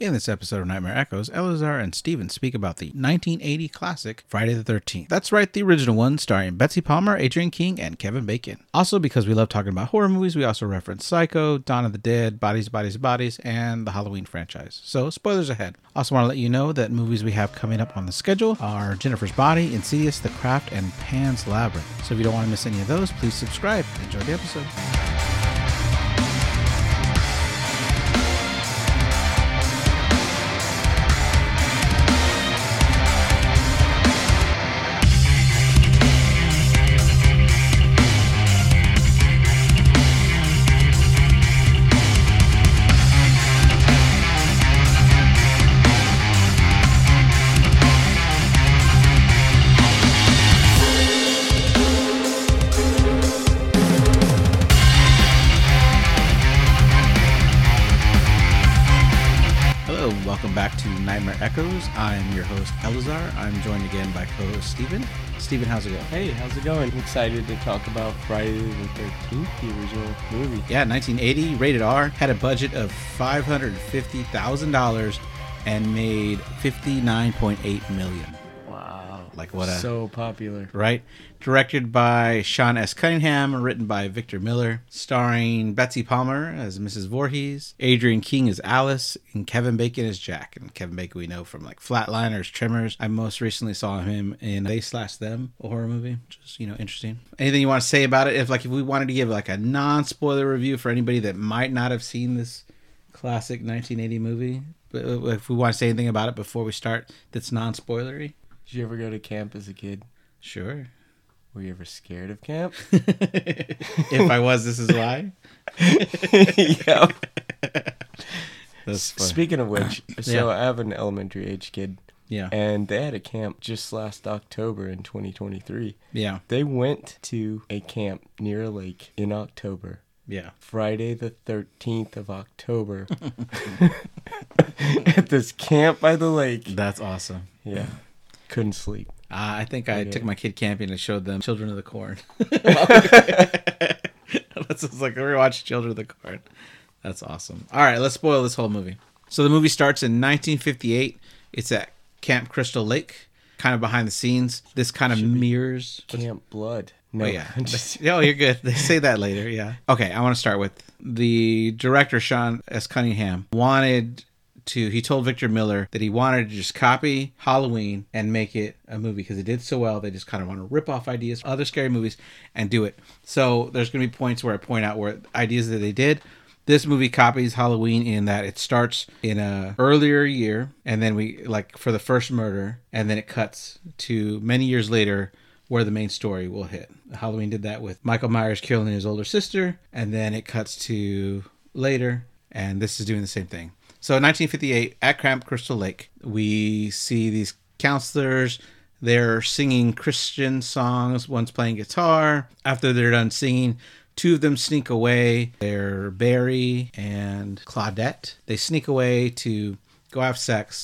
In this episode of Nightmare Echoes, Elazar and Steven speak about the 1980 classic Friday the 13th. That's right, the original one, starring Betsy Palmer, Adrienne King, and Kevin Bacon. Also, because we love talking about horror movies, we also reference Psycho, Dawn of the Dead, Bodies, Bodies, Bodies, and the Halloween franchise. So, spoilers ahead. Also want to let you know that movies we have coming up on the schedule are Jennifer's Body, Insidious, The Craft, and Pan's Labyrinth. So if you don't want to miss any of those, please subscribe. Enjoy the episode. Back to Nightmare Echoes. I'm your host, Elazar. I'm joined again by co-host Steven. Steven, how's it going? Hey, how's it going? I'm excited to talk about Friday the 13th, the original movie. Yeah, 1980, rated R, had a budget of $550,000 and made $59.8 million. Wow. Like what a... So popular. Right? Directed by Sean S. Cunningham, written by Victor Miller, starring Betsy Palmer as Mrs. Voorhees, Adrienne King as Alice, and Kevin Bacon as Jack. And Kevin Bacon we know from like Flatliners, Tremors. I most recently saw him in They/Them, a horror movie, which is, interesting. Anything you want to say about it? If we wanted to give like a non-spoiler review for anybody that might not have seen this classic 1980 movie, but if we want to say anything about it before we start that's non-spoilery. Did you ever go to camp as a kid? Sure. Were you ever scared of camp? If I was, this is why. Yeah. That's funny. Speaking of which, so I have an elementary age kid. Yeah. And they had a camp just last October in 2023. Yeah. They went to a camp near a lake in October. Yeah. Friday the 13th of October. At this camp by the lake. That's awesome. Yeah. Couldn't sleep. I think I took my kid camping and showed them Children of the Corn. That's just like we were watching Children of the Corn. That's awesome. All right, let's spoil this whole movie. So the movie starts in 1958. It's at Camp Crystal Lake, kind of behind the scenes. This kind of mirrors Camp Blood. No, oh, yeah. Oh, you're good. They say that later, yeah. Okay, I want to start with the director, Sean S. Cunningham, he told Victor Miller that he wanted to just copy Halloween and make it a movie because it did so well. They just kind of want to rip off ideas from other scary movies and do it. So there's going to be points where I point out where ideas that they did. This movie copies Halloween in that it starts in a earlier year, and then we for the first murder, and then it cuts to many years later where the main story will hit. Halloween did that with Michael Myers killing his older sister, and then it cuts to later, and this is doing the same thing. So in 1958, at Camp Crystal Lake, we see these counselors. They're singing Christian songs. One's playing guitar. After they're done singing, two of them sneak away. They're Barry and Claudette. They sneak away to go have sex.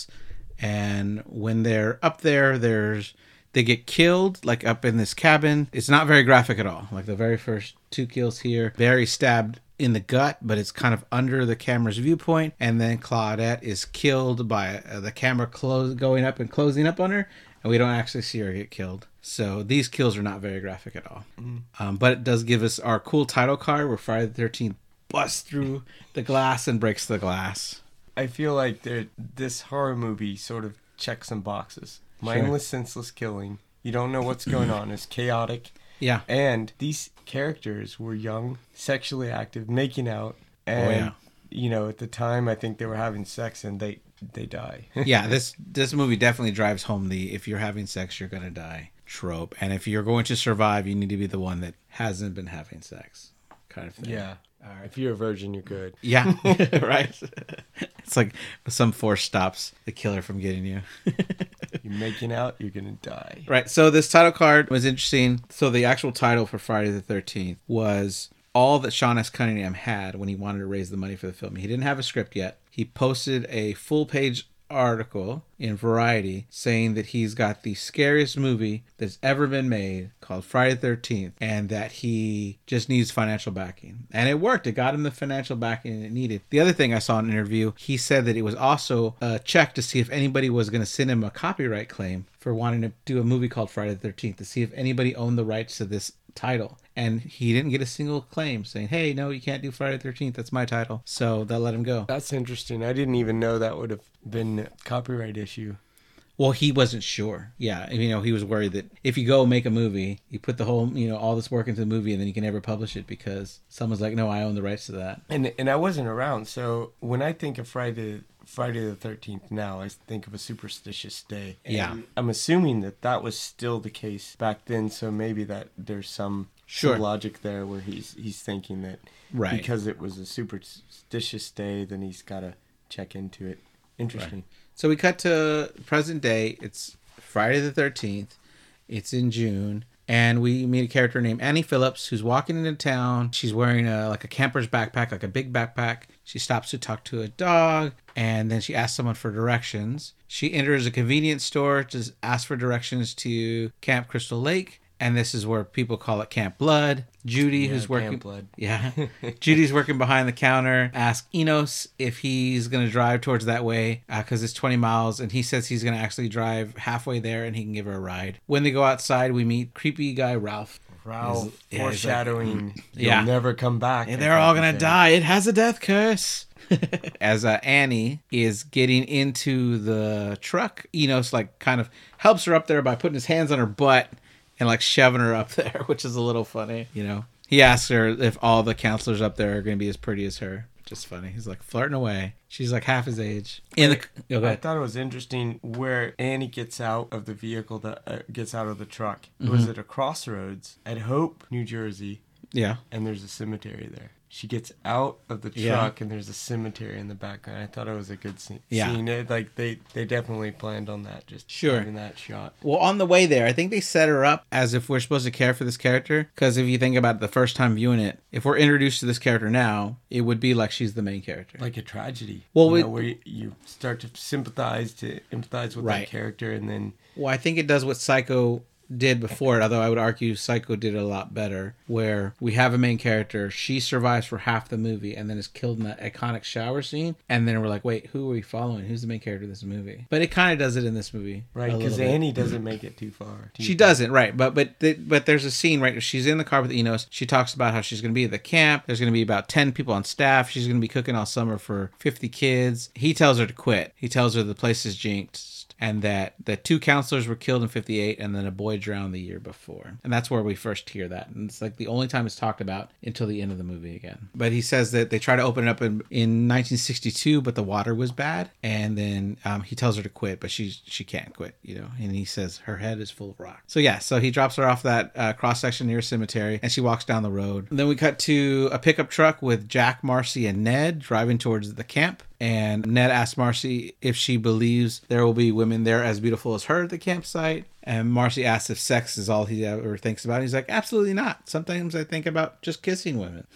And when they're up there, they get killed, like up in this cabin. It's not very graphic at all. Like the very first two kills here. Barry stabbed in the gut, but it's kind of under the camera's viewpoint, and then Claudette is killed by the camera going up and closing up on her, and we don't actually see her get killed. So these kills are not very graphic at all. But it does give us our cool title card where Friday the 13th busts through the glass and breaks the glass. I feel like this horror movie sort of checks some boxes. Mindless, senseless killing. You don't know what's going on. It's chaotic. Yeah. And these characters were young, sexually active, making out. And, at the time, I think they were having sex and they die. Yeah, this movie definitely drives home the if you're having sex, you're going to die trope. And if you're going to survive, you need to be the one that hasn't been having sex kind of thing. Yeah. If you're a virgin, you're good. Yeah, right. It's like some force stops the killer from getting you. You're making out, you're going to die. Right. So this title card was interesting. So the actual title for Friday the 13th was all that Sean S. Cunningham had when he wanted to raise the money for the film. He didn't have a script yet. He posted a full page article in Variety saying that he's got the scariest movie that's ever been made called Friday the 13th, and that he just needs financial backing. And it worked. It got him the financial backing it needed. The other thing I saw in an interview, he said that it was also a check to see if anybody was going to send him a copyright claim for wanting to do a movie called Friday the 13th, to see if anybody owned the rights to this title. And he didn't get a single claim saying, hey, no, you can't do Friday the 13th. That's my title. So they'll let him go. That's interesting. I didn't even know that would have been a copyright issue. Well, he wasn't sure. Yeah. He was worried that if you go make a movie, you put the whole, all this work into the movie, and then you can never publish it because someone's like, no, I own the rights to that. And I wasn't around. So when I think of Friday the 13th now, I think of a superstitious day. And yeah. I'm assuming that was still the case back then. So maybe that there's some logic there where he's thinking that because it was a superstitious day, then he's got to check into it. Interesting. Right. So we cut to present day. It's Friday the 13th. It's in June. And we meet a character named Annie Phillips who's walking into town. She's wearing a camper's backpack, like a big backpack. She stops to talk to a dog, and then she asks someone for directions. She enters a convenience store to ask for directions to Camp Crystal Lake. And this is where people call it Camp Blood. Judy, who's working... Camp Blood. Yeah. Judy's working behind the counter. Asks Enos if he's going to drive towards that way because it's 20 miles. And he says he's going to actually drive halfway there and he can give her a ride. When they go outside, we meet creepy guy Ralph. Foreshadowing. You'll never come back. And they're all going to die. It has a death curse. As Annie is getting into the truck, Enos kind of helps her up there by putting his hands on her butt and shoving her up there, which is a little funny, He asks her if all the counselors up there are going to be as pretty as her. Just funny. He's flirting away. She's half his age. I thought it was interesting where Annie gets out of the vehicle, gets out of the truck. Mm-hmm. Was at a crossroads at Hope, New Jersey. Yeah. And there's a cemetery there. She gets out of the truck and there's a cemetery in the background. I thought it was a good scene. Yeah. They definitely planned on that, just having that shot. Well, on the way there, I think they set her up as if we're supposed to care for this character. Because if you think about it, the first time viewing it, if we're introduced to this character now, it would be like she's the main character. Like a tragedy. Well, where you start to empathize with that character and then... Well, I think it does what Psycho did before it, although I would argue Psycho did it a lot better, where we have a main character, she survives for half the movie and then is killed in that iconic shower scene, and then we're like, wait, who are we following? Who's the main character of this movie? But it kind of does it in this movie. Right, because Annie doesn't make it too far. She doesn't, right. But there's a scene, right, she's in the car with Enos. She talks about how she's going to be at the camp. There's going to be about 10 people on staff. She's going to be cooking all summer for 50 kids. He tells her to quit. He tells her the place is jinxed, and that the 2 counselors were killed in 1958 and then a boy drowned the year before. And that's where we first hear that. And it's the only time it's talked about until the end of the movie again. But he says that they try to open it up in 1962, but the water was bad. And then he tells her to quit, but she can't quit, And he says her head is full of rocks. So he drops her off that cross section near a cemetery, and she walks down the road. And then we cut to a pickup truck with Jack, Marcy, and Ned driving towards the camp. And Ned asks Marcy if she believes there will be women there as beautiful as her at the campsite. And Marcy asks if sex is all he ever thinks about. He's like, absolutely not. Sometimes I think about just kissing women.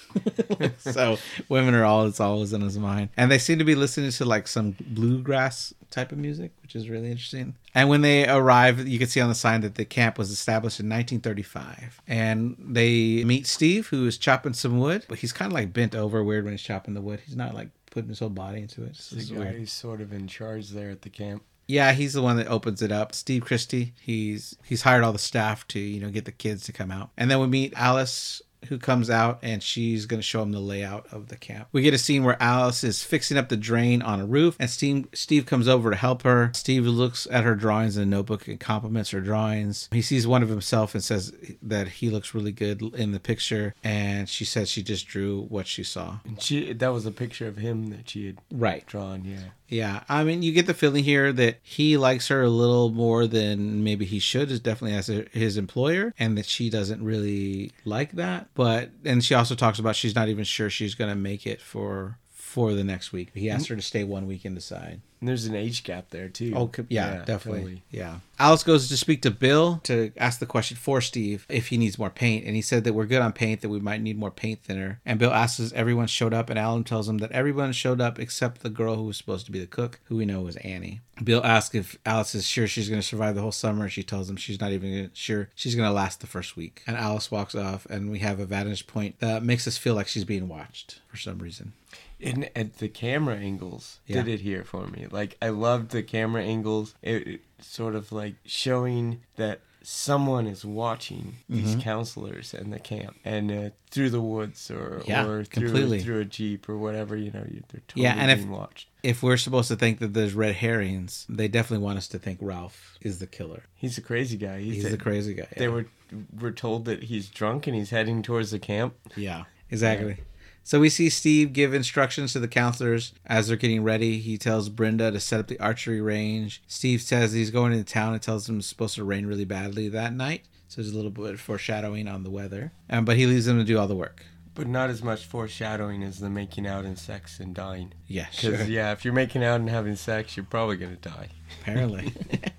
So women are all, it's always in his mind. And they seem to be listening to some bluegrass type of music, which is really interesting. And when they arrive, you can see on the sign that the camp was established in 1935. And they meet Steve, who is chopping some wood. But he's kind of bent over weird when he's chopping the wood. He's not putting his whole body into it. The guy who's sort of in charge there at the camp. Yeah, he's the one that opens it up. Steve Christie. He's hired all the staff to, get the kids to come out. And then we meet Alice, who comes out, and she's going to show him the layout of the camp. We get a scene where Alice is fixing up the drain on a roof, and Steve comes over to help her. Steve looks at her drawings in a notebook and compliments her drawings. He sees one of himself and says that he looks really good in the picture, and she says she just drew what she saw. And that was a picture of him that she had drawn, yeah. Yeah, I mean, you get the feeling here that he likes her a little more than maybe he should, is definitely as his employer, and that she doesn't really like that. And she also talks about she's not even sure she's going to make it for the next week. He asked her to stay 1 week and decide. And there's an age gap there, too. Oh, yeah, definitely. Totally. Yeah. Alice goes to speak to Bill to ask the question for Steve if he needs more paint. And he said that we're good on paint, that we might need more paint thinner. And Bill asks if everyone showed up. And Alan tells him that everyone showed up except the girl who was supposed to be the cook, who we know was Annie. Bill asks if Alice is sure she's going to survive the whole summer. She tells him she's not even sure she's going to last the first week. And Alice walks off, and we have a vantage point that makes us feel like she's being watched for some reason. And at the camera angles did it here for me. Like, I loved the camera angles. It sort of like showing that someone is watching these counselors in the camp, and through the woods or through a Jeep or whatever, they're totally being watched. If we're supposed to think that there's red herrings, they definitely want us to think Ralph is the killer. He's a crazy guy. He's the crazy guy. Yeah. They were told that he's drunk and he's heading towards the camp. Yeah, exactly. Yeah. So we see Steve give instructions to the counselors as they're getting ready. He tells Brenda to set up the archery range. Steve says he's going into town and tells them it's supposed to rain really badly that night. So there's a little bit of foreshadowing on the weather. But he leaves them to do all the work. But not as much foreshadowing as the making out and sex and dying. Yeah, sure. Because, if you're making out and having sex, you're probably going to die. Apparently.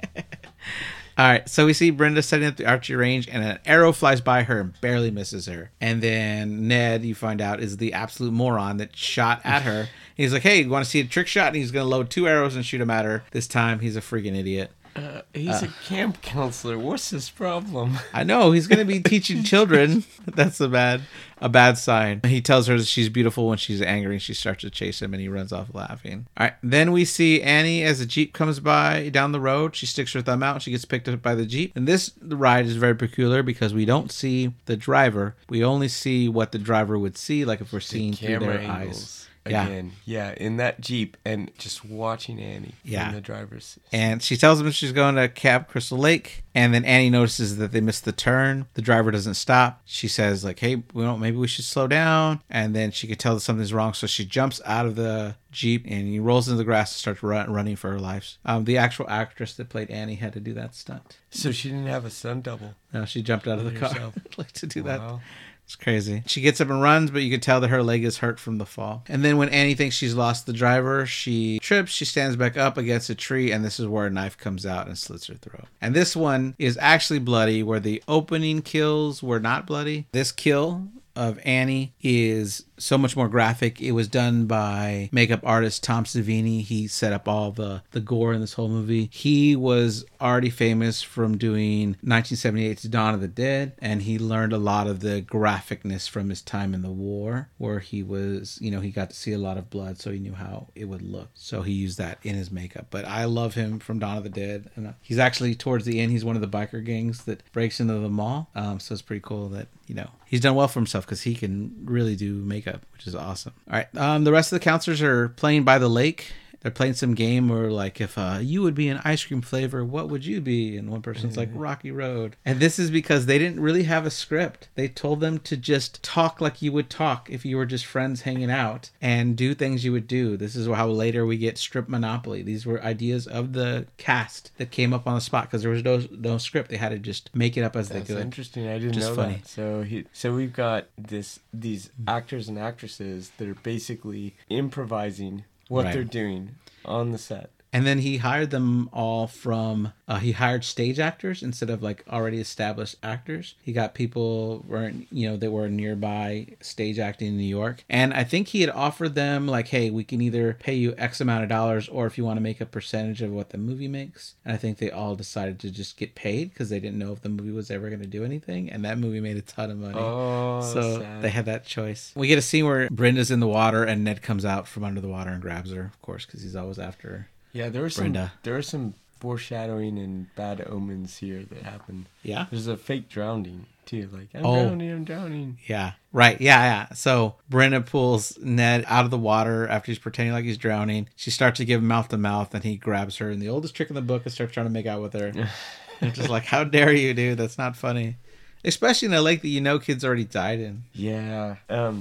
All right, so we see Brenda setting up the archery range, and an arrow flies by her and barely misses her. And then Ned, you find out, is the absolute moron that shot at her. He's like, hey, you want to see a trick shot? And he's going to load 2 arrows and shoot them at her. This time, he's a freaking idiot. He's a camp counselor. What's his problem? I know. He's going to be teaching children. That's a bad sign. He tells her that she's beautiful when she's angry, and she starts to chase him, and he runs off laughing. All right. Then we see Annie as a Jeep comes by down the road. She sticks her thumb out, and she gets picked up by the Jeep. And this ride is very peculiar because we don't see the driver. We only see what the driver would see, like if we're seeing through their eyes. Again, in that Jeep, and just watching Annie in the driver's seat. And she tells him she's going to Camp Crystal Lake, and then Annie notices that they missed the turn. The driver doesn't stop. She says, like, hey, maybe we should slow down. And then she could tell that something's wrong, so she jumps out of the Jeep, and he rolls into the grass and starts running for her life. The actual actress that played Annie had to do that stunt. So she didn't have a stunt double? No, she jumped out of the car to do that. It's crazy. She gets up and runs, but you can tell that her leg is hurt from the fall. And then when Annie thinks she's lost the driver, she trips, she stands back up against a tree, and this is where a knife comes out and slits her throat. And this one is actually bloody, where the opening kills were not bloody. This kill of Annie is so much more graphic. It was done by makeup artist Tom Savini. He set up all the gore in this whole movie. He was already famous from doing 1978's Dawn of the Dead, and he learned a lot of the graphicness from his time in the war, where he was, he got to see a lot of blood, so he knew how it would look. So he used that in his makeup. But I love him from Dawn of the Dead. And he's actually, towards the end, he's one of the biker gangs that breaks into the mall. So it's pretty cool that, he's done well for himself because he can really do makeup, which is awesome. All right. The rest of the counselors are playing by the lake. They're playing some game where, like, if you would be an ice cream flavor, what would you be? And one person's like, Rocky Road. And this is because they didn't really have a script. They told them to just talk like you would talk if you were just friends hanging out and do things you would do. This is how later we get Strip Monopoly. These were ideas of the cast that came up on the spot because there was no script. They had to just make it up as they could. That's interesting. I didn't know that. So we've got these actors and actresses that are basically improvising what they're doing on the set. And then he hired them all from, he hired stage actors instead of like already established actors. He got people, that were nearby stage acting in New York. And I think he had offered them like, hey, we can either pay you X amount of dollars or if you want to make a percentage of what the movie makes. And I think they all decided to just get paid because they didn't know if the movie was ever going to do anything. And that movie made a ton of money. Oh, so sad. They had that choice. We get a scene where Brenda's in the water and Ned comes out from under the water and grabs her, of course, because he's always after her. Yeah, there was some foreshadowing and bad omens here that happened. Yeah? There's a fake drowning, too. Like, I'm drowning. Yeah, right. Yeah. So Brenda pulls Ned out of the water after he's pretending like he's drowning. She starts to give him mouth to mouth, and he grabs her. And the oldest trick in the book is starts trying to make out with her. It's just like, how dare you, dude? That's not funny. Especially in a lake that kids already died in. Yeah.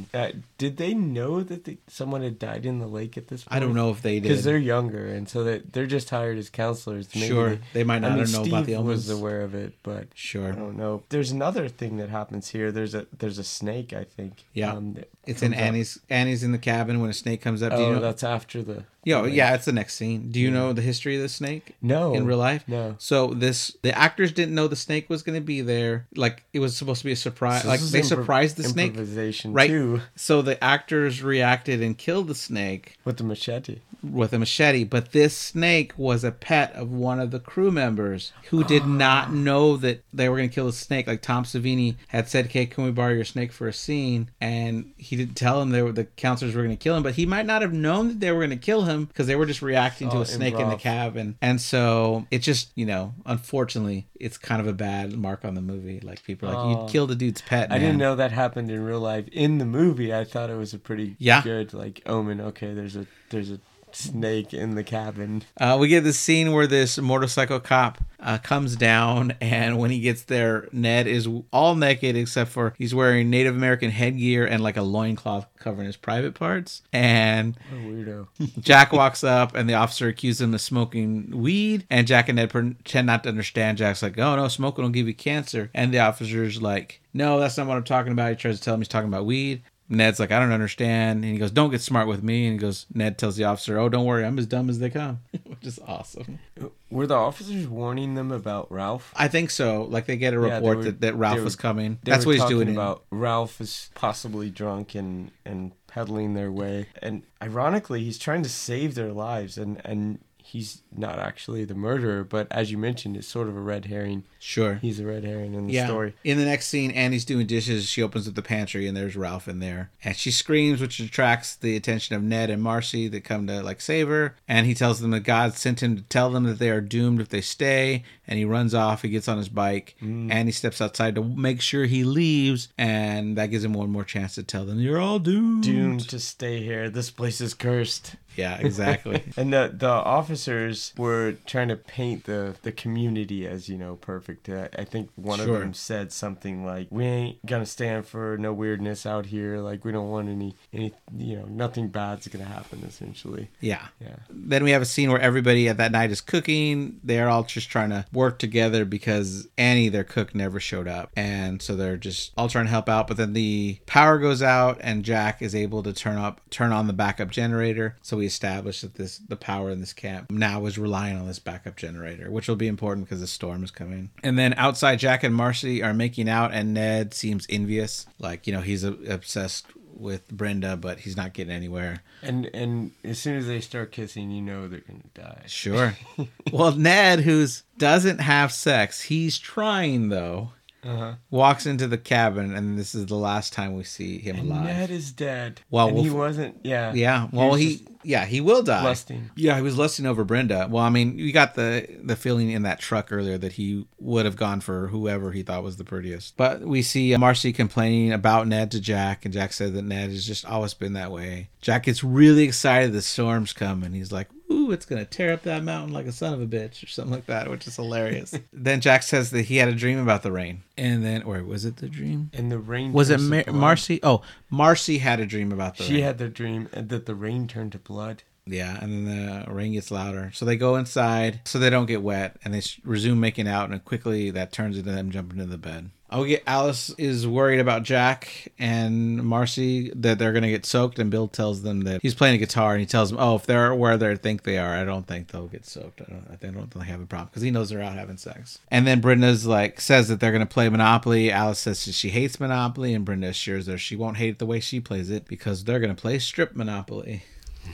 Did they know that someone had died in the lake at this point? I don't know if they did. Because they're younger, and so they're just hired as counselors. Maybe sure. They might not know about the illness. Steve was aware of it, but sure. I don't know. There's another thing that happens here. There's a snake, I think. Yeah. It's in Annie's in the cabin when a snake comes up. Oh, that's after the... Yeah, it's the next scene. Do you know the history of the snake? No. In real life? No. So the actors didn't know the snake was going to be there. Like, it was supposed to be a surprise. So like, they surprised the snake. Improvisation, right? Too. So the actors reacted and killed the snake. With the machete. With a machete. But this snake was a pet of one of the crew members who did not know that they were going to kill the snake. Like, Tom Savini had said, "Okay, can we borrow your snake for a scene?" And he didn't tell him the counselors were going to kill him. But he might not have known that they were going to kill him because they were just reacting to a snake in the cabin. And so it just, unfortunately, it's kind of a bad mark on the movie. Like, people are like, you killed a dude's pet, man. I didn't know that happened in real life. In the movie, I thought it was a pretty good, like, omen. Okay, there's a snake in the cabin. We get this scene where this motorcycle cop comes down, and when he gets there, Ned is all naked except for he's wearing Native American headgear and like a loincloth covering his private parts. And what a weirdo. Jack walks up, and the officer accuses him of smoking weed, and Jack and Ned pretend not to understand. Jack's like, "Oh no, smoking will give you cancer," and the officer's like, "No, that's not what I'm talking about." He tries to tell him he's talking about weed. Ned's like, "I don't understand." And he goes, "Don't get smart with me." And he goes, Ned tells the officer, "Oh, don't worry, I'm as dumb as they come," which is awesome. Were the officers warning them about Ralph? I think so. Like, they get a report that Ralph was coming. That's what he's doing. About Ralph is possibly drunk and peddling their way. And ironically, he's trying to save their lives. And he's not actually the murderer, but as you mentioned, it's sort of a red herring. Sure. He's a red herring in the story. In the next scene, Annie's doing dishes. She opens up the pantry, and there's Ralph in there. And she screams, which attracts the attention of Ned and Marcy that come to, like, save her. And he tells them that God sent him to tell them that they are doomed if they stay. And he runs off. He gets on his bike. And he steps outside to make sure he leaves. And that gives him one more chance to tell them, "You're all doomed. Doomed to stay here. This place is cursed." Yeah, exactly. And the officers were trying to paint the community as, perfect. I think one of them said something like, "We ain't gonna stand for no weirdness out here. Like, we don't want any nothing bad's gonna happen," essentially. Yeah. Then we have a scene where everybody at that night is cooking. They're all just trying to work together because Annie, their cook, never showed up. And so they're just all trying to help out. But then the power goes out, and Jack is able to turn on the backup generator. So we established that the power in this camp now is relying on this backup generator, which will be important because the storm is coming. And then outside, Jack and Marcy are making out, and Ned seems envious. Like, he's obsessed with Brenda, but he's not getting anywhere. And as soon as they start kissing, they're gonna die. Sure. Well, Ned, who doesn't have sex, he's trying though. Walks into the cabin, and this is the last time we see him alive. Ned is dead. Well, and he wasn't. Yeah. Yeah. Well, he will die. Lusting. Yeah, he was lusting over Brenda. Well, I mean, you got the feeling in that truck earlier that he would have gone for whoever he thought was the prettiest. But we see Marcy complaining about Ned to Jack, and Jack said that Ned has just always been that way. Jack gets really excited the storm's coming. He's like, "Ooh, it's going to tear up that mountain like a son of a bitch," or something like that, which is hilarious. Then Jack says that he had a dream about the rain. And then, or was it the dream? And the rain was it Marcy? Oh, Marcy had a dream about the rain. She had the dream that the rain turned to blood. Yeah, and then the rain gets louder. So they go inside so they don't get wet, and they resume making out, and quickly that turns into them jumping into the bed. Alice is worried about Jack and Marcy, that they're going to get soaked, and Bill tells them that he's playing a guitar, and he tells them, "Oh, if they're where they think they are, I don't think they'll get soaked. I don't think they have a problem," because he knows they're out having sex. And then Brenda's says that they're going to play Monopoly. Alice says she hates Monopoly, and Brenda assures her she won't hate it the way she plays it because they're going to play strip Monopoly.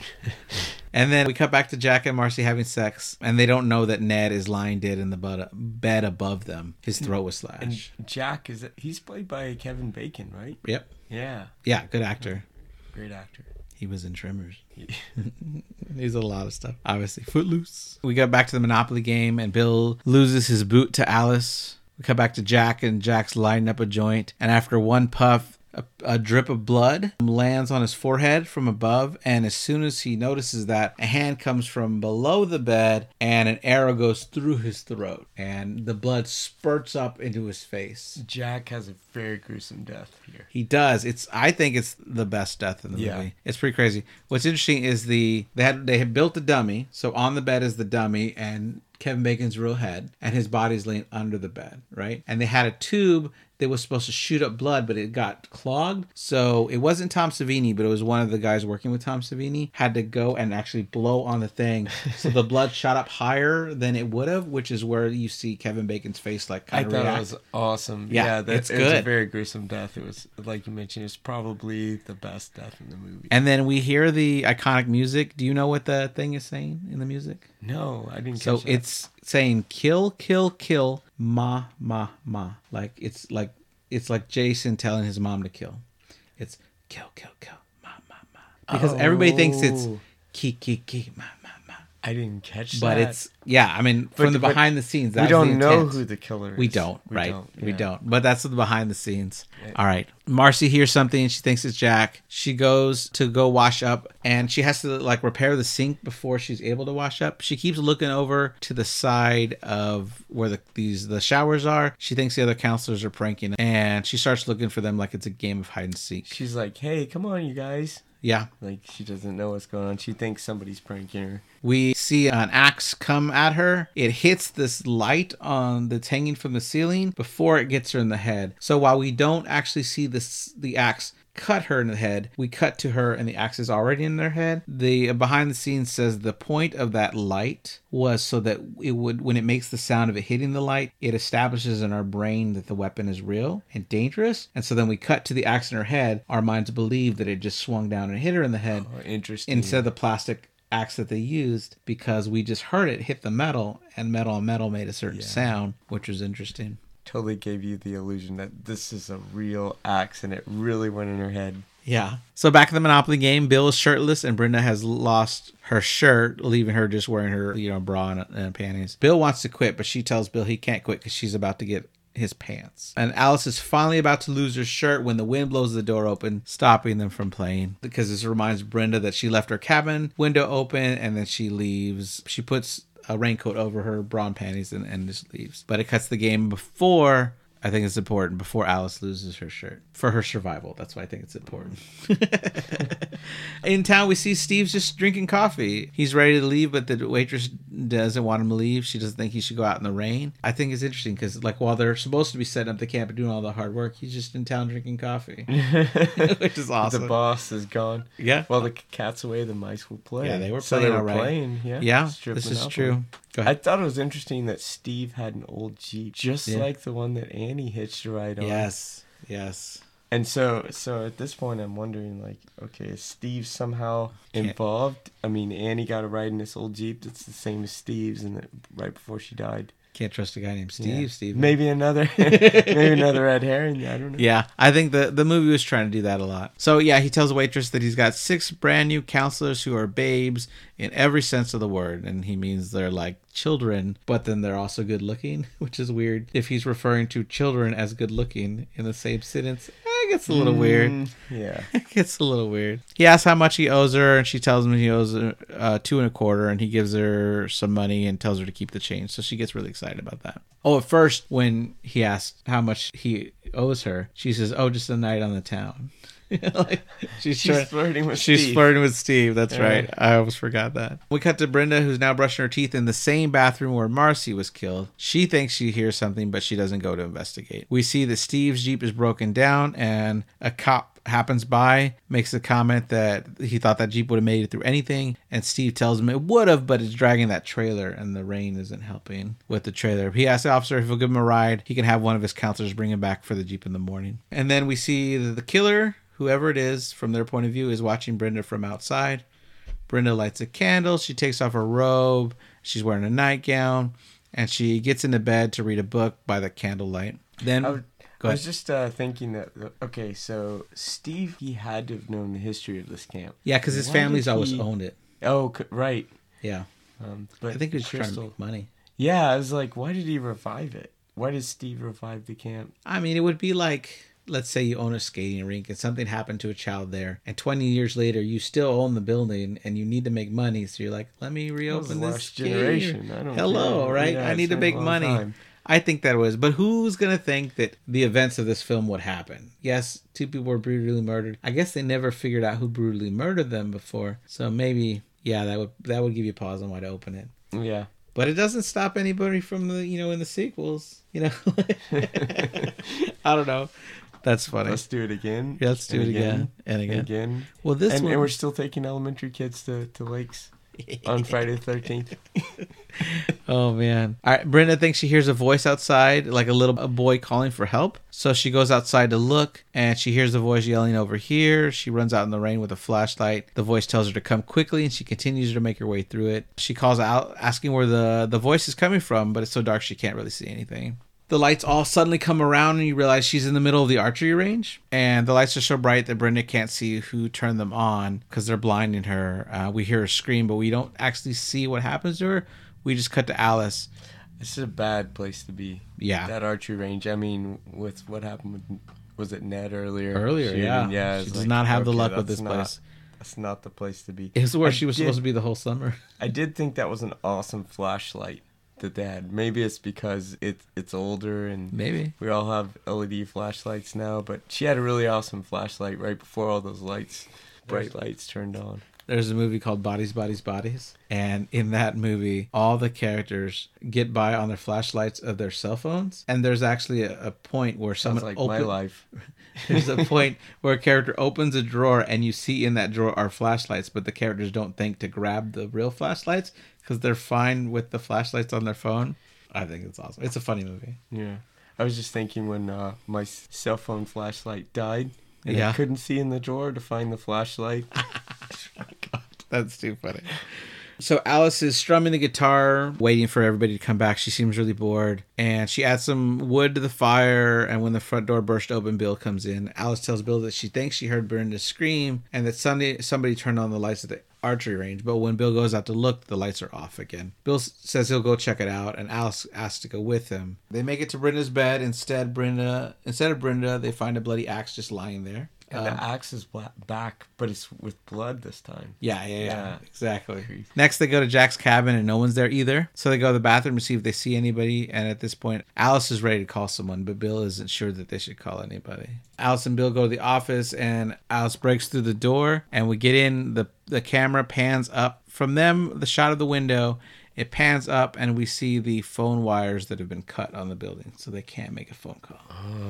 And then we cut back to Jack and Marcy having sex, and they don't know that Ned is lying dead in the bed above them. His throat was slashed. And Jack he's played by Kevin Bacon, right? Yep. Yeah. Yeah, good actor. Great actor. He was in Tremors. He's a lot of stuff. Obviously, Footloose. We got back to the Monopoly game, and Bill loses his boot to Alice. We cut back to Jack, and Jack's lighting up a joint, and after one puff, a drip of blood lands on his forehead from above, and as soon as he notices that, a hand comes from below the bed and an arrow goes through his throat, and the blood spurts up into his face. Jack has a very gruesome death here. He does. I think it's the best death in the movie. It's pretty crazy. What's interesting is they had built a dummy, so on the bed is the dummy and Kevin Bacon's real head, and his body's laying under the bed, right? And they had a tube that was supposed to shoot up blood, but it got clogged clogged. So it wasn't Tom Savini, but it was one of the guys working with Tom Savini had to go and actually blow on the thing. So the blood shot up higher than it would have, which is where you see Kevin Bacon's face like kind of react. I thought it was awesome. Yeah, it's good. It was a very gruesome death. It was, like you mentioned, it's probably the best death in the movie. And then we hear the iconic music. Do you know what the thing is saying in the music? No, I didn't catch So that. it's saying kill, kill, kill, ma, ma, ma. It's like Jason telling his mom to kill. It's kill, kill, kill, ma, ma, ma. Because everybody thinks it's ki, ki, ki, ma, ma, ma. I didn't catch that. But it's, yeah, I mean, from the behind the scenes, we don't know who the killer is. We don't, right? We don't. But that's the behind the scenes. Yeah. All right. Marcy hears something and she thinks it's Jack. She goes to go wash up and she has to like repair the sink before she's able to wash up. She keeps looking over to the side of where the showers are. She thinks the other counselors are pranking and she starts looking for them like it's a game of hide and seek. She's like, hey, come on, you guys. Yeah. Like, she doesn't know what's going on. She thinks somebody's pranking her. We see an axe come at her. It hits this light that's hanging from the ceiling before it gets her in the head. So while we don't actually see the axe cut her in the head, we cut to her and the axe is already in their head. The behind the scenes says the point of that light was so that it would, when it makes the sound of it hitting the light, it establishes in our brain that the weapon is real and dangerous. And so then we cut to the axe in her head. Our minds believe that it just swung down and hit her in the head. Oh, interesting. Instead of the plastic axe that they used, because we just heard it hit the metal and metal on metal made a certain sound, which was interesting. Totally gave you the illusion that this is a real axe and it really went in her head. Yeah. So back in the Monopoly game, Bill is shirtless and Brenda has lost her shirt, leaving her just wearing her bra and panties. Bill wants to quit, but she tells Bill he can't quit because she's about to get his pants. And Alice is finally about to lose her shirt when the wind blows the door open, stopping them from playing. Because this reminds Brenda that she left her cabin window open and then she leaves. She puts a raincoat over her bra and panties and just leaves. But it cuts the game before, I think it's important, before Alice loses her shirt. For her survival. That's why I think it's important. In town, we see Steve's just drinking coffee. He's ready to leave, but the waitress doesn't want him to leave. She doesn't think he should go out in the rain. I think it's interesting because, like, while they're supposed to be setting up the camp and doing all the hard work, he's just in town drinking coffee. Which is awesome. The boss is gone. Yeah. While the cat's away, the mice will play. Yeah, they were playing all right. Playing, yeah. Yeah, this is true. Go ahead. I thought it was interesting that Steve had an old Jeep, just like the one that Annie hitched a ride on. Yes. And so at this point, I'm wondering, like, okay, is Steve somehow involved? I mean, Annie got a ride in this old Jeep that's the same as Steve's, and right before she died. Can't trust a guy named Steve. Yeah. Steve. Maybe another red herring. I don't know. Yeah, I think the movie was trying to do that a lot. So yeah, he tells the waitress that he's got 6 brand new counselors who are babes in every sense of the word, and he means they're like children, but then they're also good looking, which is weird. If he's referring to children as good looking in the same sentence, it gets a little weird. Yeah, it gets a little weird. He asks how much he owes her, and she tells him he owes her $2.25, and he gives her some money and tells her to keep the change. So she gets really excited about that. Oh, at first when he asks how much he owes her, she says, "Oh, just a night on the town." Like, she's flirting with Steve. She's flirting with Steve. That's right. I almost forgot that. We cut to Brenda, who's now brushing her teeth in the same bathroom where Marcy was killed. She thinks she hears something, but she doesn't go to investigate. We see that Steve's Jeep is broken down, and a cop happens by, makes a comment that he thought that Jeep would have made it through anything, and Steve tells him it would have, but it's dragging that trailer, and the rain isn't helping with the trailer. He asks the officer if he'll give him a ride. He can have one of his counselors bring him back for the Jeep in the morning. And then we see the killer, whoever it is, from their point of view, is watching Brenda from outside. Brenda lights a candle. She takes off her robe. She's wearing a nightgown. And she gets into bed to read a book by the candlelight. Then, I was just thinking that, okay, so Steve, he had to have known the history of this camp. Yeah, because his family's always owned it. Oh, right. Yeah. But I think he was trying to make money. Yeah, I was like, why did he revive it? Why did Steve revive the camp? I mean, it would be like, let's say you own a skating rink and something happened to a child there, and 20 years later you still own the building and you need to make money, so you're like, let me reopen this generation. Hello, right? Yeah, I need to make money. Time. I think that was, but who's gonna think that the events of this film would happen? Yes, 2 people were brutally murdered. I guess they never figured out who brutally murdered them before, so maybe that would give you pause on why to open it. Yeah. But it doesn't stop anybody from the in the sequels, I don't know. That's funny. Let's do it again. Yeah, let's do it again. And again. And again. Well, this one... And we're still taking elementary kids to lakes on Friday the 13th. Oh, man. All right, Brenda thinks she hears a voice outside, like a boy calling for help. So she goes outside to look, and she hears the voice yelling over here. She runs out in the rain with a flashlight. The voice tells her to come quickly, and she continues to make her way through it. She calls out, asking where the voice is coming from, but it's so dark she can't really see anything. The lights all suddenly come around and you realize she's in the middle of the archery range. And the lights are so bright that Brenda can't see who turned them on because they're blinding her. We hear her scream, but we don't actually see what happens to her. We just cut to Alice. This is a bad place to be. Yeah. That archery range. I mean, with what happened with, was it Ned earlier? Yeah. She does not have the luck with this place. That's not the place to be. It's where she was supposed to be the whole summer. I did think that was an awesome flashlight that they had. Maybe it's because it's older and maybe we all have LED flashlights now, but she had a really awesome flashlight right before all those bright lights turned on. There's a movie called Bodies, Bodies, Bodies, and in that movie, all the characters get by on their flashlights of their cell phones, and there's actually a point where someone my life. There's a point where a character opens a drawer, and you see in that drawer are flashlights, but the characters don't think to grab the real flashlights because they're fine with the flashlights on their phone. I think it's awesome. It's a funny movie. Yeah. I was just thinking when my cell phone flashlight died, and I couldn't see in the drawer to find the flashlight. Oh my God, that's too funny. So Alice is strumming the guitar, waiting for everybody to come back. She seems really bored, and she adds some wood to the fire, and when the front door bursts open, Bill comes in. Alice tells Bill that she thinks she heard Brenda scream, and that somebody turned on the lights at the archery range, but when Bill goes out to look, the lights are off again. Bill says he'll go check it out, and Alice asks to go with him. They make it to Brenda's bed. Instead of Brenda, they find a bloody axe just lying there. And the axe is back, but it's with blood this time. Yeah. Exactly. Next, they go to Jack's cabin, and no one's there either. So they go to the bathroom to see if they see anybody. And at this point, Alice is ready to call someone, but Bill isn't sure that they should call anybody. Alice and Bill go to the office, and Alice breaks through the door, and we get in. The camera pans up from them, the shot of the window. It pans up, and we see the phone wires that have been cut on the building, so they can't make a phone call.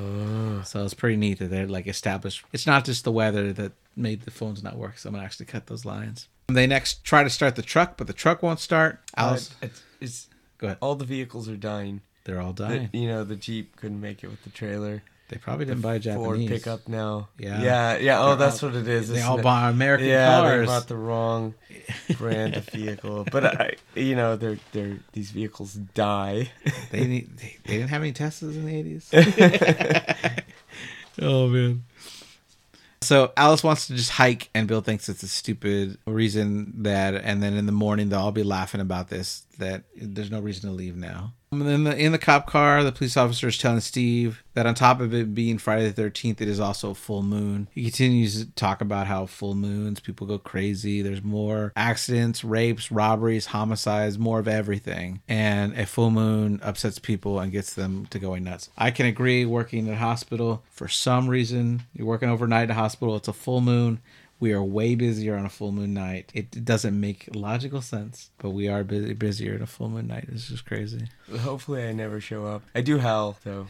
So it's pretty neat that they're established. It's not just the weather that made the phones not work. Someone actually cut those lines. They next try to start the truck, but the truck won't start. Alice, go ahead. All the vehicles are dying. They're all dying. The Jeep couldn't make it with the trailer. They probably didn't buy Japanese. Ford pickup now. Yeah. Oh, that's what it is. They all buy American cars. Yeah, they bought the wrong brand of vehicle. But these vehicles die. They didn't have any Teslas in the 80s. Oh man. So Alice wants to just hike, and Bill thinks it's a stupid reason and then in the morning they'll all be laughing about this, that there's no reason to leave now. And then in the cop car, the police officer is telling Steve that on top of it being Friday the 13th, it is also a full moon. He continues to talk about how full moons, people go crazy. There's more accidents, rapes, robberies, homicides, more of everything. And a full moon upsets people and gets them to going nuts. I can agree, working at a hospital, for some reason, you're working overnight at a hospital, it's a full moon. We are way busier on a full moon night. It doesn't make logical sense, but we are busier on a full moon night. It's just crazy. Hopefully I never show up. I do howl, though.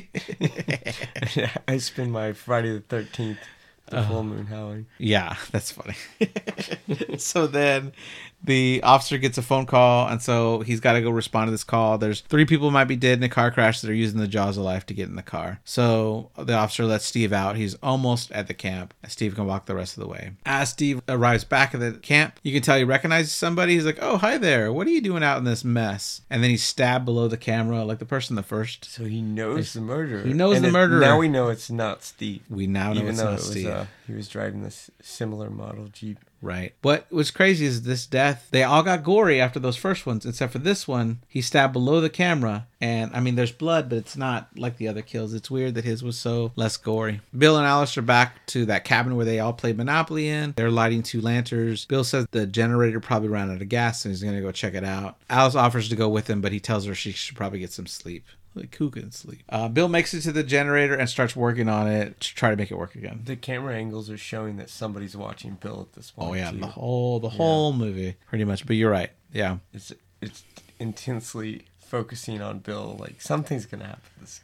I spend my Friday the 13th, the full moon howling. Yeah, that's funny. So then the officer gets a phone call, and so he's got to go respond to this call. There's 3 people might be dead in a car crash that are using the jaws of life to get in the car. So the officer lets Steve out. He's almost at the camp, and Steve can walk the rest of the way. As Steve arrives back at the camp, you can tell he recognizes somebody. He's like, "Oh, hi there. What are you doing out in this mess?" And then he's stabbed below the camera like the person the first. So he knows the murderer. He knows the murderer. Now we know it's not Steve. We now know it's not Steve. He was driving this similar model Jeep. Right. But what's crazy is this death, they all got gory after those first ones, except for this one. He stabbed below the camera, and I mean, there's blood, but it's not like the other kills. It's weird that his was so less gory. Bill and Alice are back to that cabin where they all played Monopoly in. They're lighting 2 lanterns. Bill says the generator probably ran out of gas, and he's going to go check it out. Alice offers to go with him, but he tells her she should probably get some sleep. Like, who can sleep? Bill makes it to the generator and starts working on it to try to make it work again. The camera angles are showing that somebody's watching Bill at this point. Oh yeah, too. the whole movie, pretty much. But you're right. Yeah, it's intensely focusing on Bill. Like, something's gonna happen to this guy.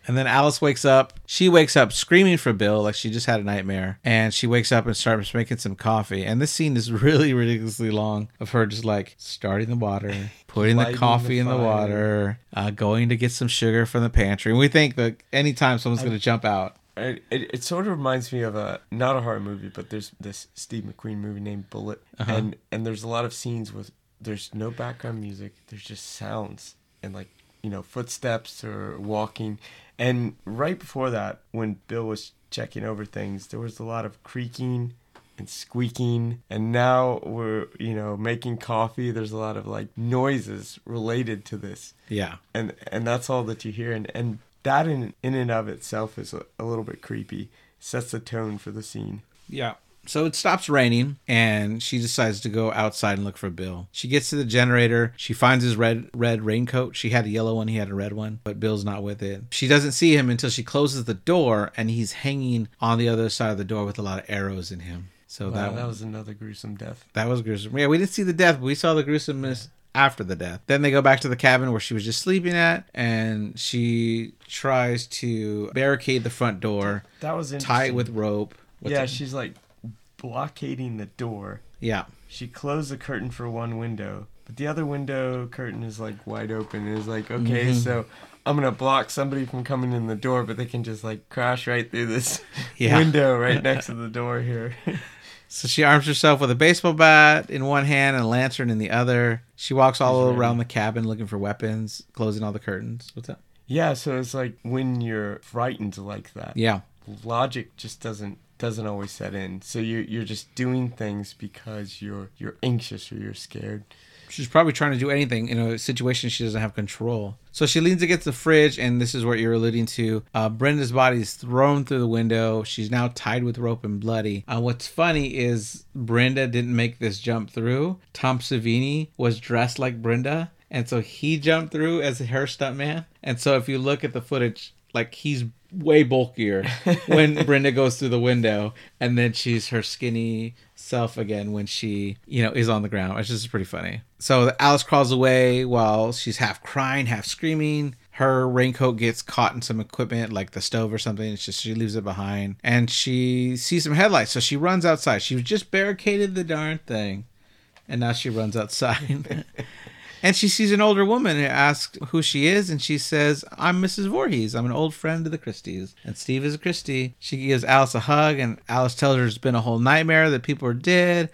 And then Alice wakes up. She wakes up screaming for Bill like she just had a nightmare. And she wakes up and starts making some coffee. And this scene is really ridiculously long of her just like starting the water, putting the coffee in the water, going to get some sugar from the pantry. And we think that anytime someone's going to jump out. It sort of reminds me of not a horror movie, but there's this Steve McQueen movie named Bullet. And there's a lot of scenes with there's no background music. There's just sounds and like, footsteps or walking. And right before that, when Bill was checking over things, there was a lot of creaking and squeaking. And now we're, making coffee. There's a lot of like noises related to this. Yeah. And that's all that you hear. And that in and of itself is a little bit creepy. Sets the tone for the scene. Yeah. So it stops raining, and she decides to go outside and look for Bill. She gets to the generator. She finds his red raincoat. She had a yellow one. He had a red one, but Bill's not with it. She doesn't see him until she closes the door, and he's hanging on the other side of the door with a lot of arrows in him. So that was another gruesome death. That was gruesome. Yeah, we didn't see the death, but we saw the gruesomeness after the death. Then they go back to the cabin where she was just sleeping at, and she tries to barricade the front door. That was interesting. Tie it with rope. She's like blockading the door. Yeah. She closed the curtain for one window, but the other window curtain is like wide open. And it's like, okay, so I'm going to block somebody from coming in the door, but they can just like crash right through this window right next to the door here. So she arms herself with a baseball bat in one hand and a lantern in the other. She walks all around the cabin looking for weapons, closing all the curtains. What's that? Yeah, so it's like when you're frightened like that. Yeah. Logic just doesn't always set in. So you're just doing things because you're anxious or you're scared. She's probably trying to do anything in a situation she doesn't have control. So she leans against the fridge, and this is what you're alluding to. Brenda's body is thrown through the window. She's now tied with rope and bloody. What's funny is Brenda didn't make this jump through. Tom Savini was dressed like Brenda, and so he jumped through as her stuntman. And so if you look at the footage, like he's way bulkier when Brenda goes through the window, and then she's her skinny self again when she, is on the ground, which is pretty funny. So Alice crawls away while she's half crying, half screaming. Her raincoat gets caught in some equipment like the stove or something. It's just she leaves it behind, and she sees some headlights. So she runs outside. She just barricaded the darn thing, and now she runs outside. And she sees an older woman and asks who she is, and she says, I'm Mrs. Voorhees. I'm an old friend of the Christies. And Steve is a Christie. She gives Alice a hug, and Alice tells her it's been a whole nightmare, that people are dead.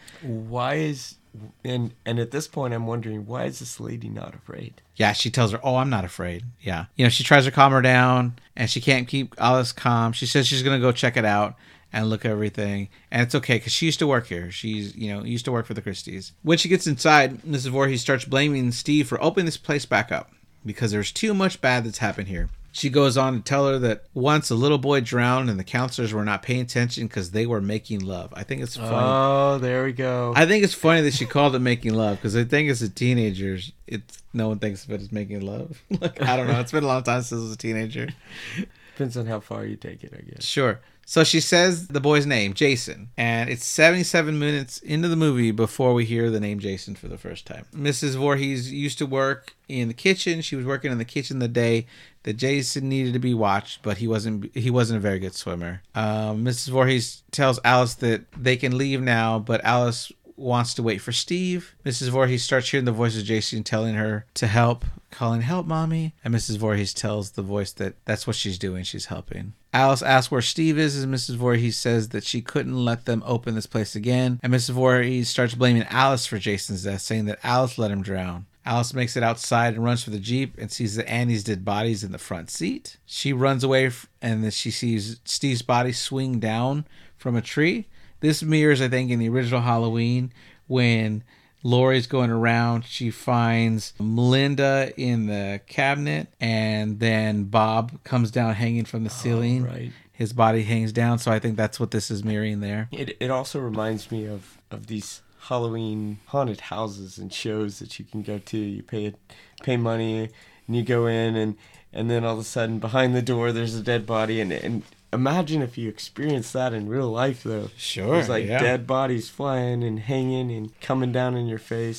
And at this point, I'm wondering, why is this lady not afraid? Yeah, she tells her, I'm not afraid. Yeah. She tries to calm her down, and she can't keep Alice calm. She says she's going to go check it out and look at everything. And it's okay, because she used to work here. She's, used to work for the Christies. When she gets inside, Mrs. Voorhees starts blaming Steve for opening this place back up because there's too much bad that's happened here. She goes on to tell her that once a little boy drowned and the counselors were not paying attention because they were making love. I think it's funny. Oh, there we go. I think it's funny that she called it making love, because I think as a teenager, no one thinks of it as making love. I don't know. It's been a long time since I was a teenager. Depends on how far you take it, I guess. Sure. So she says the boy's name, Jason, and it's 77 minutes into the movie before we hear the name Jason for the first time. Mrs. Voorhees used to work in the kitchen. She was working in the kitchen the day that Jason needed to be watched, but he wasn't a very good swimmer. Mrs. Voorhees tells Alice that they can leave now, but Alice wants to wait for Steve. Mrs. Voorhees starts hearing the voice of Jason telling her to help, calling, "Help, Mommy." And Mrs. Voorhees tells the voice that that's what she's doing. She's helping. Alice asks where Steve is, and Mrs. Voorhees says that she couldn't let them open this place again. And Mrs. Voorhees starts blaming Alice for Jason's death, saying that Alice let him drown. Alice makes it outside and runs for the Jeep and sees that Annie's dead body's in the front seat. She runs away and then she sees Steve's body swing down from a tree. This mirrors, I think, in the original Halloween when Laurie's going around. She finds Melinda in the cabinet, and then Bob comes down hanging from the ceiling. Right. His body hangs down, so I think that's what this is mirroring there. It also reminds me of these Halloween haunted houses and shows that you can go to. You pay money and you go in, and then all of a sudden behind the door there's a dead body, and imagine if you experienced that in real life, though. Sure. There's dead bodies flying and hanging and coming down in your face. It's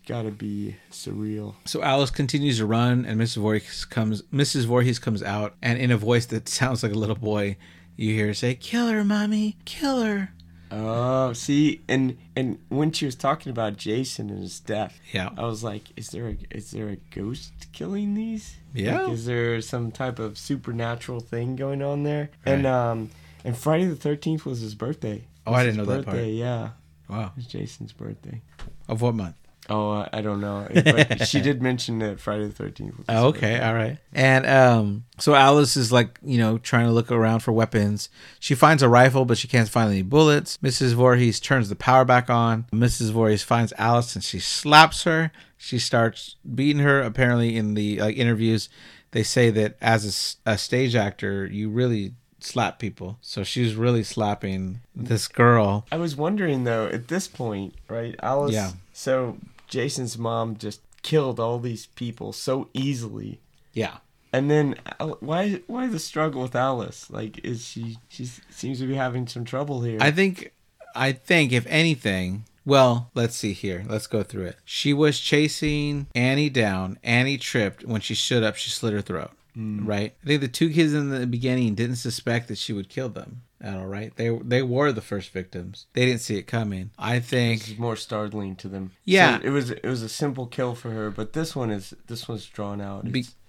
gotta be surreal. So Alice continues to run, and Mrs. Voorhees comes out, and in a voice that sounds like a little boy, you hear her say, "Kill her, mommy, kill her." Oh, see, and when she was talking about Jason and his death, yeah, I was like, is there a ghost killing these? Yeah, like, is there some type of supernatural thing going on there? Right. And Friday the 13th was his birthday. Oh, I didn't know that part. Yeah. Wow. It was Jason's birthday. Of what month? Oh, I don't know. But she did mention that Friday the 13th was his okay, birthday. All right. And so Alice is like, trying to look around for weapons. She finds a rifle, but she can't find any bullets. Mrs. Voorhees turns the power back on. Mrs. Voorhees finds Alice and she slaps her. She starts beating her. Apparently in the interviews, they say that as a stage actor, you really slap people. So she's really slapping this girl. I was wondering though, at this point, right, Alice, yeah. So Jason's mom just killed all these people so easily. Yeah. And then why the struggle with Alice? Like, she seems to be having some trouble here. I think if anything, well, let's see here. Let's go through it. She was chasing Annie down. Annie tripped. When she stood up, she slit her throat. Right? I think the two kids in the beginning didn't suspect that she would kill them at all, right? They were the first victims. They didn't see it coming. I think it's more startling to them. Yeah. So it was a simple kill for her, but this one's drawn out.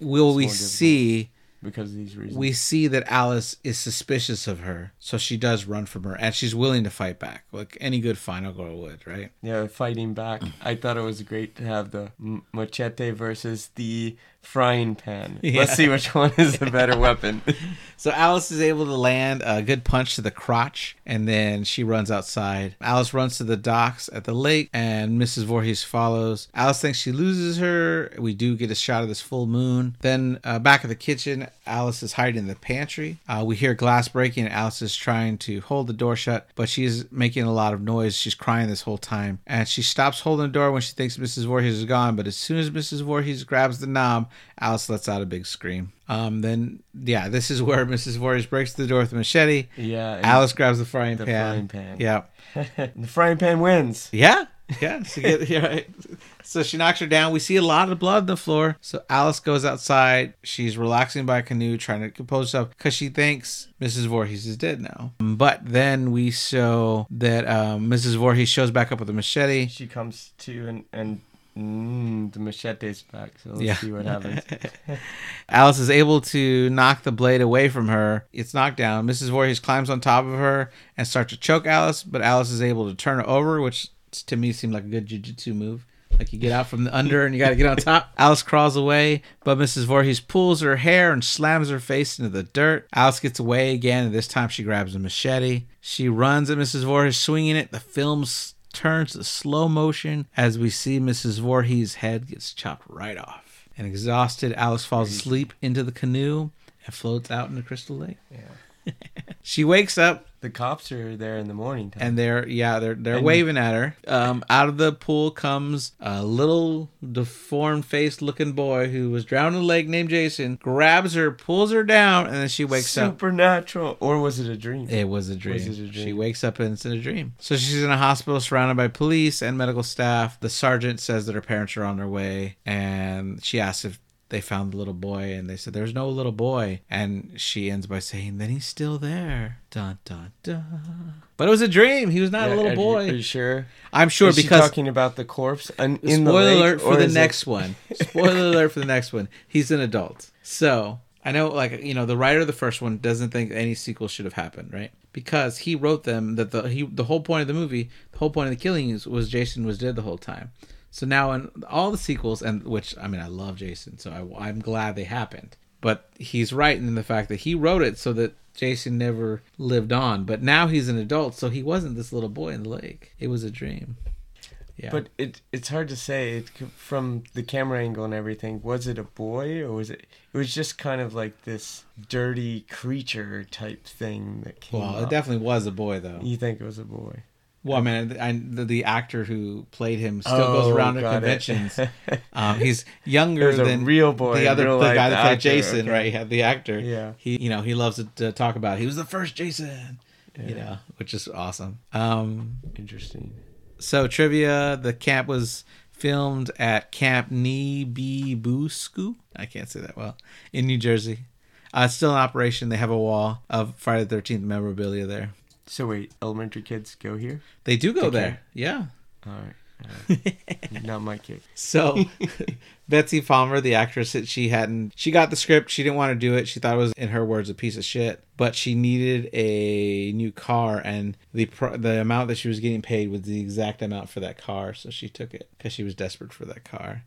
We see because of these reasons. We see that Alice is suspicious of her, so she does run from her, and she's willing to fight back, like any good final girl would, right? Yeah, fighting back. I thought it was great to have the machete versus the frying pan. Yeah. Let's see which one is the better weapon. So Alice is able to land a good punch to the crotch, and then she runs outside. Alice runs to the docks at the lake, and Mrs. Voorhees follows. Alice thinks she loses her. We do get a shot of this full moon. Then back at the kitchen, Alice is hiding in the pantry. We hear glass breaking, and Alice is trying to hold the door shut, but she's making a lot of noise. She's crying this whole time, and she stops holding the door when she thinks Mrs. Voorhees is gone, but as soon as Mrs. Voorhees grabs the knob, Alice lets out a big scream. This is where Mrs. Voorhees breaks the door with a machete. Yeah. Alice grabs the frying pan. Yeah. The frying pan wins. Yeah. Yeah. So she knocks her down. We see a lot of blood on the floor. So Alice goes outside. She's relaxing by a canoe, trying to compose herself because she thinks Mrs. Voorhees is dead now. But then we show that Mrs. Voorhees shows back up with a machete. She comes to and the machete's back, so let's see what happens. Alice is able to knock the blade away from her. It's knocked down. Mrs. Voorhees climbs on top of her and starts to choke Alice, but Alice is able to turn her over, which to me seemed like a good jiu-jitsu move. Like you get out from the under and you got to get on top. Alice crawls away, but Mrs. Voorhees pulls her hair and slams her face into the dirt. Alice gets away again, and this time she grabs a machete. She runs at Mrs. Voorhees, swinging it. The film turns to slow motion as we see Mrs. Voorhees' head gets chopped right off. And exhausted, Alice falls asleep into the canoe and floats out in the Crystal Lake. Yeah. She wakes up. The cops are there in the morning time. And they're waving at her. Out of the pool comes a little deformed-faced looking boy who was drowned in the lake named Jason, grabs her, pulls her down, and then she wakes up. Supernatural. Or was it a dream? It was a dream. She wakes up and it's in a dream. So she's in a hospital surrounded by police and medical staff. The sergeant says that her parents are on their way, and she asks if they found the little boy, and they said there's no little boy, and she ends by saying then he's still there. Dun dun dun. But it was a dream. He was not a little boy. Are you sure? I'm sure, because she talking about the corpse in the lake. Spoiler alert for the next one. Spoiler alert for the next one. He's an adult. So I know, the writer of the first one doesn't think any sequel should have happened, right? Because he wrote them that the whole point of the movie, the whole point of the killing was Jason was dead the whole time. So now in all the sequels, I love Jason, so I'm glad they happened. But he's right in the fact that he wrote it so that Jason never lived on. But now he's an adult, so he wasn't this little boy in the lake. It was a dream. Yeah. But it's hard to say from the camera angle and everything. Was it a boy, or was it? It was just kind of like this dirty creature type thing that came. Well, it definitely was a boy, though. You think it was a boy? Well, the actor who played him still goes around at conventions. He's younger than real boy, the guy that played actor, Jason, okay. right? Yeah, the actor. Yeah. He loves to talk about it. He was the first Jason. Yeah. Which is awesome. Interesting. So trivia: the camp was filmed at Camp Nibibusku. I can't say that well. In New Jersey. It's still in operation. They have a wall of Friday the 13th memorabilia there. So wait, elementary kids go here? They do go there. Yeah. All right. Not my kid. So Betsy Palmer, the actress, she got the script. She didn't want to do it. She thought it was, in her words, a piece of shit. But she needed a new car, and the amount that she was getting paid was the exact amount for that car. So she took it because she was desperate for that car.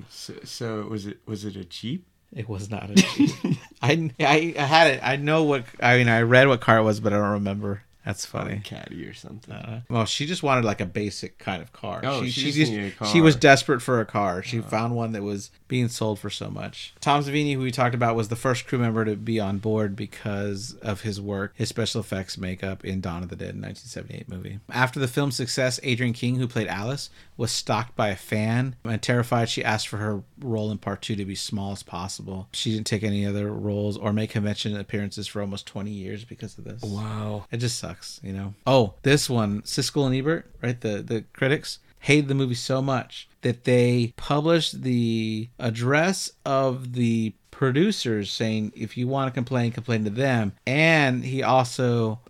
So was it a Jeep? It was not a Jeep. I had it. I read what car it was, but I don't remember. That's funny. Caddy or something. Well, she just wanted like a basic kind of car. Oh, she just needed a car. She was desperate for a car. She found one that was being sold for so much. Tom Savini, who we talked about, was the first crew member to be on board because of his work, his special effects makeup in Dawn of the Dead, 1978 movie. After the film's success, Adrienne King, who played Alice, was stalked by a fan, and terrified, she asked for her role in part 2 to be small as possible. She didn't take any other roles or make convention appearances for almost 20 years because of this. Wow. It just sucks, you know. Oh, this one, Siskel and Ebert, right? The critics hated the movie so much that they published the address of the producers saying, if you want to complain to them. And he also,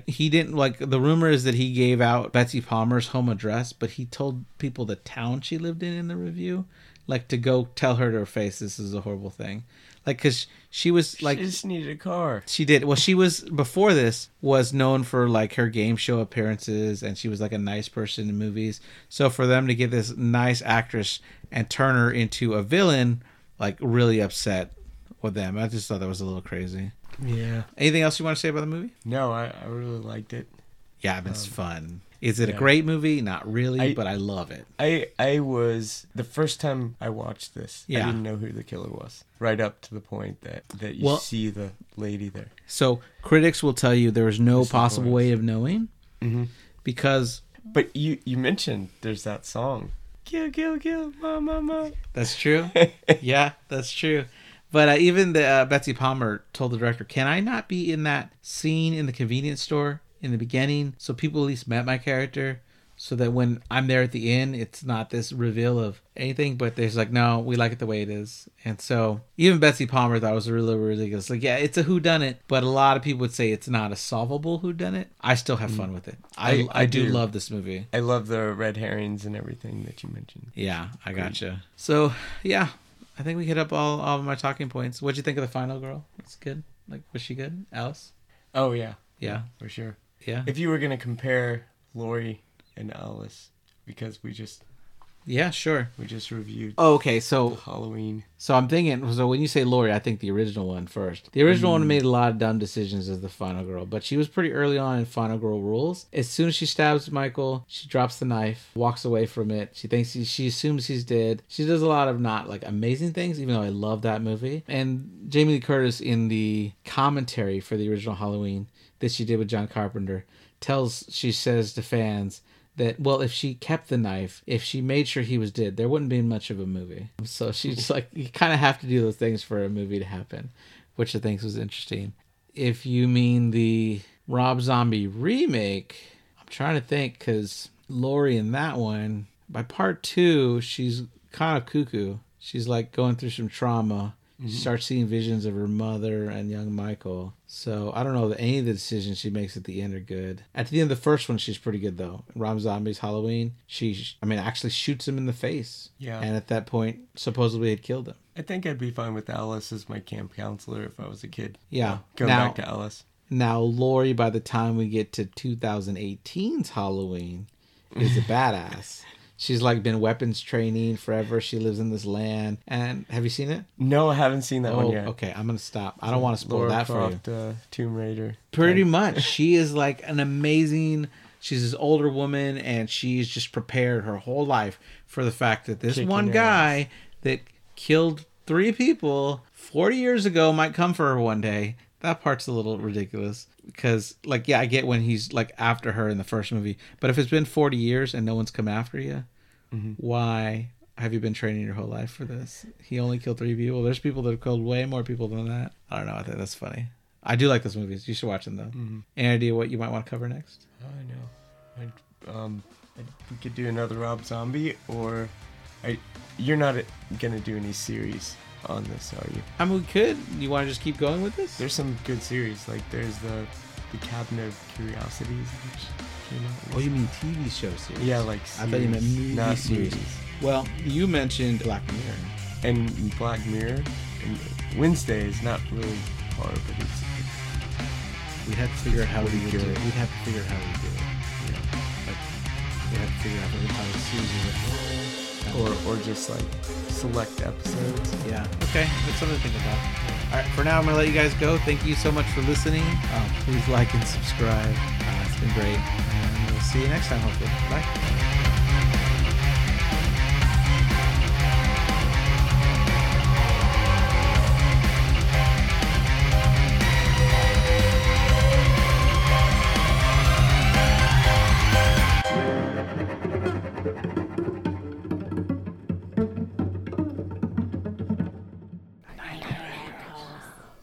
the rumor is that he gave out Betsy Palmer's home address, but he told people the town she lived in the review, to go tell her to her face, this is a horrible thing. Because she was she just needed a car. She did. Well, she was, before this, was known for her game show appearances, and she was a nice person in movies. So for them to get this nice actress and turn her into a villain, really upset with them. I just thought that was a little crazy. Yeah. Anything else you want to say about the movie? No, I really liked it. Yeah, it's fun. Is it a great movie? Not really, but I love it. I was, the first time I watched this, I didn't know who the killer was. Right up to the point that you see the lady there. So critics will tell you there is no possible way of knowing, because... But you mentioned there's that song. Kill, kill, kill, ma, ma, ma. That's true. Yeah, that's true. But even Betsy Palmer told the director, can I not be in that scene in the convenience store in the beginning, so people at least met my character, so that when I'm there at the end, it's not this reveal of anything, but there's no, we like it the way it is. And so even Betsy Palmer thought it was really ridiculous. It's a whodunit, but a lot of people would say it's not a solvable whodunit. I still have fun with it. I do love this movie. I love the red herrings and everything that you mentioned. Yeah, I gotcha. So, yeah, I think we hit up all of my talking points. What'd you think of the final girl? It's good. Was she good? Alice? Oh, yeah. Yeah. For sure. Yeah. If you were going to compare Laurie and Alice, because yeah, sure. We just reviewed. Oh, okay, so Halloween. So I'm thinking. So when you say Laurie, I think the original one first. The original one made a lot of dumb decisions as the final girl, but she was pretty early on in Final Girl rules. As soon as she stabs Michael, she drops the knife, walks away from it. She assumes he's dead. She does a lot of not amazing things, even though I love that movie. And Jamie Lee Curtis, in the commentary for the original Halloween that she did with John Carpenter, she says to fans that, well, if she kept the knife, if she made sure he was dead, there wouldn't be much of a movie. So she's you kind of have to do those things for a movie to happen, which I think was interesting. If you mean the Rob Zombie remake, I'm trying to think, because Laurie in that one, by part 2, she's kind of cuckoo. She's going through some trauma. She starts seeing visions of her mother and young Michael. So I don't know that any of the decisions she makes at the end are good. At the end of the first one, she's pretty good, though. Rob Zombie's Halloween, she actually shoots him in the face. Yeah. And at that point, supposedly had killed him. I think I'd be fine with Alice as my camp counselor if I was a kid. Yeah. Going back to Alice. Now, Laurie, by the time we get to 2018's Halloween, is a badass. She's been weapons training forever. She lives in this land. And have you seen it? No, I haven't seen that one yet. Okay, I'm going to stop. I don't want to spoil Lara that Croft, for you. Tomb Raider. Pretty much. She is an amazing... She's this older woman, and she's just prepared her whole life for the fact that this one guy that killed 3 people 40 years ago might come for her one day. That part's a little ridiculous because, I get when he's, after her in the first movie. But if it's been 40 years and no one's come after you, why have you been training your whole life for this? He only killed 3 people. There's people that have killed way more people than that. I don't know. I think that's funny. I do like those movies. You should watch them, though. Any idea what you might want to cover next? I know. We could do another Rob Zombie, or You're not gonna do any series on this, are you? I mean, we could. You want to just keep going with this? There's some good series. Like there's the Cabinet of Curiosities, which came out. Oh, you mean TV show series? Yeah, like series, I thought you meant movie series. Movies. Well, you mentioned Black Mirror. And Black Mirror. And Wednesday is not really hard, but it's we'd have to figure out how we would do it. We'd have to figure out how we do it. Yeah. Like, we'd have to figure out how the series is. Or just like select episodes. Yeah. Okay. That's something to think about. All right. For now, I'm going to let you guys go. Thank you so much for listening. Please like and subscribe. It's been great. And we'll see you next time, hopefully. Bye.